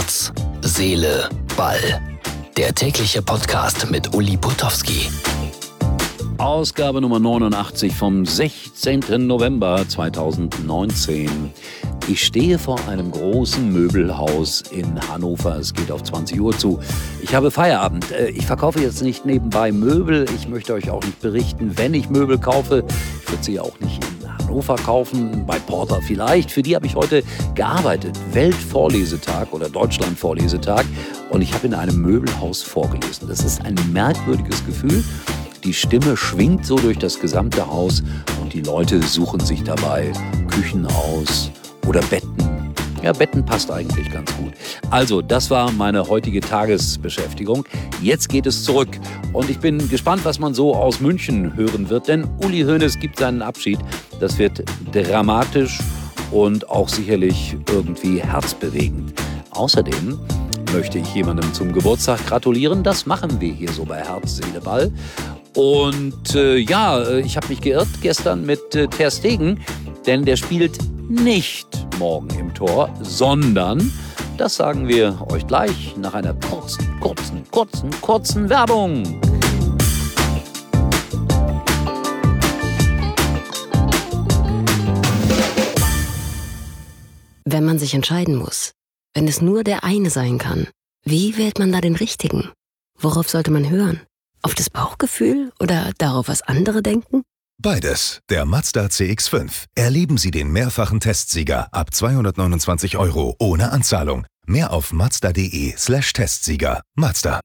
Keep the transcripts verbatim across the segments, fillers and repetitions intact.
Herz, Seele, Ball. Der tägliche Podcast mit Uli Putowski. Ausgabe Nummer neunundachtzig vom sechzehnten November zweitausendneunzehn. Ich stehe vor einem großen Möbelhaus in Hannover. Es geht auf zwanzig Uhr zu. Ich habe Feierabend. Ich verkaufe jetzt nicht nebenbei Möbel. Ich möchte euch auch nicht berichten, wenn ich Möbel kaufe. Ich würde sie auch nicht in Hannover kaufen, bei Porter vielleicht. Für die habe ich heute gearbeitet. Weltvorlesetag oder Deutschlandvorlesetag. Und ich habe in einem Möbelhaus vorgelesen. Das ist ein merkwürdiges Gefühl. Die Stimme schwingt so durch das gesamte Haus und die Leute suchen sich dabei Küchen aus oder Betten. Ja, Betten passt eigentlich ganz gut. Also, das war meine heutige Tagesbeschäftigung. Jetzt geht es zurück. Und ich bin gespannt, was man so aus München hören wird. Denn Uli Hoeneß gibt seinen Abschied. Das wird dramatisch und auch sicherlich irgendwie herzbewegend. Außerdem möchte ich jemandem zum Geburtstag gratulieren. Das machen wir hier so bei Herz, Seele, Ball. Und äh, ja, ich habe mich geirrt gestern mit äh, Ter Stegen, denn der spielt nicht morgen im Tor, sondern, das sagen wir euch gleich nach einer kurzen, kurzen, kurzen, kurzen Werbung. Wenn man sich entscheiden muss, wenn es nur der eine sein kann, wie wählt man da den richtigen? Worauf sollte man hören? Auf das Bauchgefühl oder darauf, was andere denken? Beides. Der Mazda C X fünf. Erleben Sie den mehrfachen Testsieger ab zweihundertneunundzwanzig Euro ohne Anzahlung. Mehr auf mazda.de slash Testsieger. Mazda.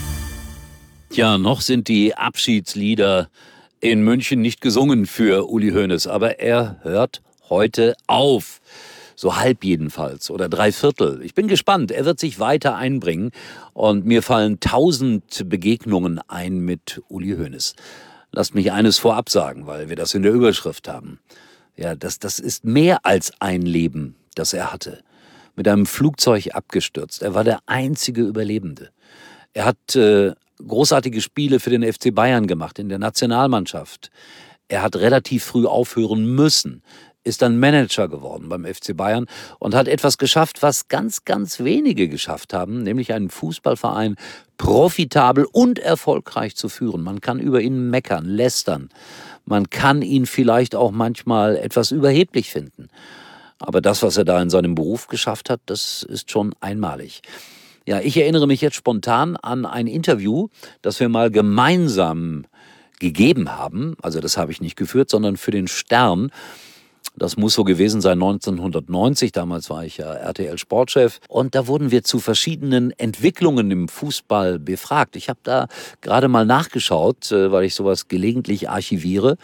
Ja, noch sind die Abschiedslieder in München nicht gesungen für Uli Hoeneß, aber er hört heute auf. So halb jedenfalls oder drei Viertel. Ich bin gespannt. Er wird sich weiter einbringen und mir fallen tausend Begegnungen ein mit Uli Hoeneß. Lasst mich eines vorab sagen, weil wir das in der Überschrift haben. Ja, das, das ist mehr als ein Leben, das er hatte. Mit einem Flugzeug abgestürzt. Er war der einzige Überlebende. Er hat äh, großartige Spiele für den F C Bayern gemacht in der Nationalmannschaft. Er hat relativ früh aufhören müssen. Ist dann Manager geworden beim F C Bayern und hat etwas geschafft, was ganz, ganz wenige geschafft haben, nämlich einen Fußballverein profitabel und erfolgreich zu führen. Man kann über ihn meckern, lästern. Man kann ihn vielleicht auch manchmal etwas überheblich finden. Aber das, was er da in seinem Beruf geschafft hat, das ist schon einmalig. Ja, ich erinnere mich jetzt spontan an ein Interview, das wir mal gemeinsam gegeben haben. Also das habe ich nicht geführt, sondern für den Stern. Das muss so gewesen sein neunzehnhundertneunzig, damals war ich ja R T L-Sportchef. Und da wurden wir zu verschiedenen Entwicklungen im Fußball befragt. Ich habe da gerade mal nachgeschaut, weil ich sowas gelegentlich archiviere.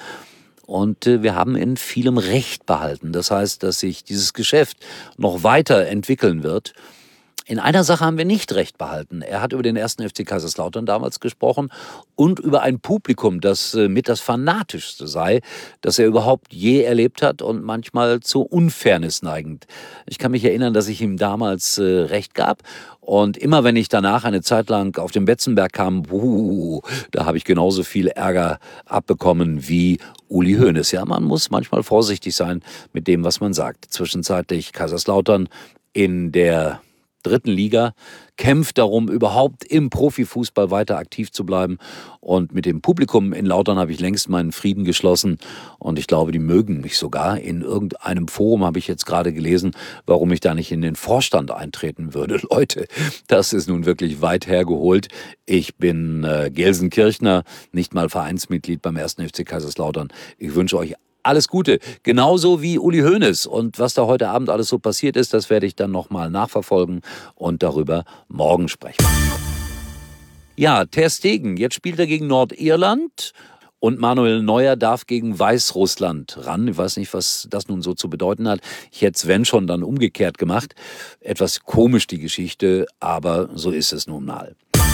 Und wir haben in vielem Recht behalten. Das heißt, dass sich dieses Geschäft noch weiter entwickeln wird. In einer Sache haben wir nicht recht behalten. Er hat über den ersten F C Kaiserslautern damals gesprochen und über ein Publikum, das mit das fanatischste sei, das er überhaupt je erlebt hat und manchmal zur Unfairness neigend. Ich kann mich erinnern, dass ich ihm damals äh, recht gab und immer wenn ich danach eine Zeit lang auf den Betzenberg kam, uh, da habe ich genauso viel Ärger abbekommen wie Uli Hoeneß. Ja, man muss manchmal vorsichtig sein mit dem, was man sagt. Zwischenzeitlich Kaiserslautern in der dritten Liga, kämpft darum, überhaupt im Profifußball weiter aktiv zu bleiben. Und mit dem Publikum in Lautern habe ich längst meinen Frieden geschlossen. Und ich glaube, die mögen mich sogar. In irgendeinem Forum habe ich jetzt gerade gelesen, warum ich da nicht in den Vorstand eintreten würde. Leute, das ist nun wirklich weit hergeholt. Ich bin äh, Gelsenkirchner, nicht mal Vereinsmitglied beim ersten F C Kaiserslautern. Ich wünsche euch alles Gute, genauso wie Uli Hoeneß. Und was da heute Abend alles so passiert ist, das werde ich dann nochmal nachverfolgen und darüber morgen sprechen. Ja, Ter Stegen, jetzt spielt er gegen Nordirland und Manuel Neuer darf gegen Weißrussland ran. Ich weiß nicht, was das nun so zu bedeuten hat. Ich hätte es, wenn schon, dann umgekehrt gemacht. Etwas komisch die Geschichte, aber so ist es nun mal.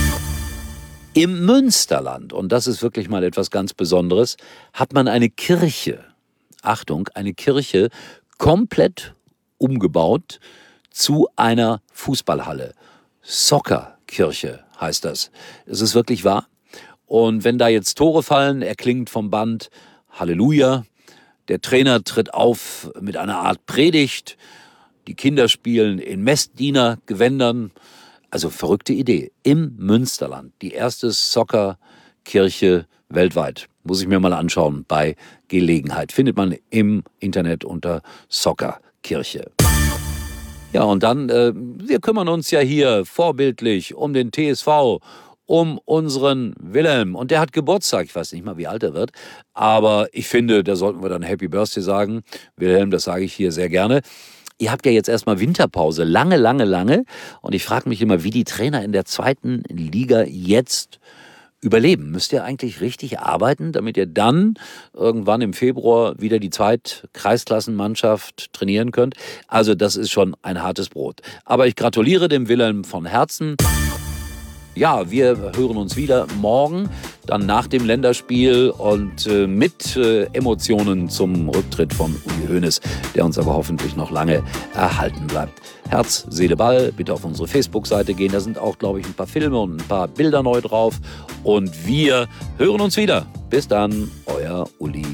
Im Münsterland, und das ist wirklich mal etwas ganz Besonderes, hat man eine Kirche, Achtung, eine Kirche komplett umgebaut zu einer Fußballhalle. Soccerkirche heißt das. Es ist wirklich wahr. Und wenn da jetzt Tore fallen, erklingt vom Band Halleluja. Der Trainer tritt auf mit einer Art Predigt. Die Kinder spielen in Messdienergewändern. Also verrückte Idee. Im Münsterland. Die erste Soccer-Kirche weltweit. Muss ich mir mal anschauen bei Gelegenheit. Findet man im Internet unter Soccer-Kirche. Ja, und dann, äh, wir kümmern uns ja hier vorbildlich um den T S V, um unseren Wilhelm. Und der hat Geburtstag, ich weiß nicht mal, wie alt er wird, aber ich finde, da sollten wir dann Happy Birthday sagen. Wilhelm, das sage ich hier sehr gerne. Ihr habt ja jetzt erstmal Winterpause, lange, lange, lange. Und ich frage mich immer, wie die Trainer in der zweiten Liga jetzt überleben. Müsst ihr eigentlich richtig arbeiten, damit ihr dann irgendwann im Februar wieder die Zweit-Kreisklassenmannschaft trainieren könnt? Also das ist schon ein hartes Brot. Aber ich gratuliere dem Wilhelm von Herzen. Ja, wir hören uns wieder morgen, dann nach dem Länderspiel und äh, mit äh, Emotionen zum Rücktritt von Uli Hoeneß, der uns aber hoffentlich noch lange erhalten bleibt. Herz, Seele, Ball, bitte auf unsere Facebook-Seite gehen. Da sind auch, glaube ich, ein paar Filme und ein paar Bilder neu drauf. Und wir hören uns wieder. Bis dann, euer Uli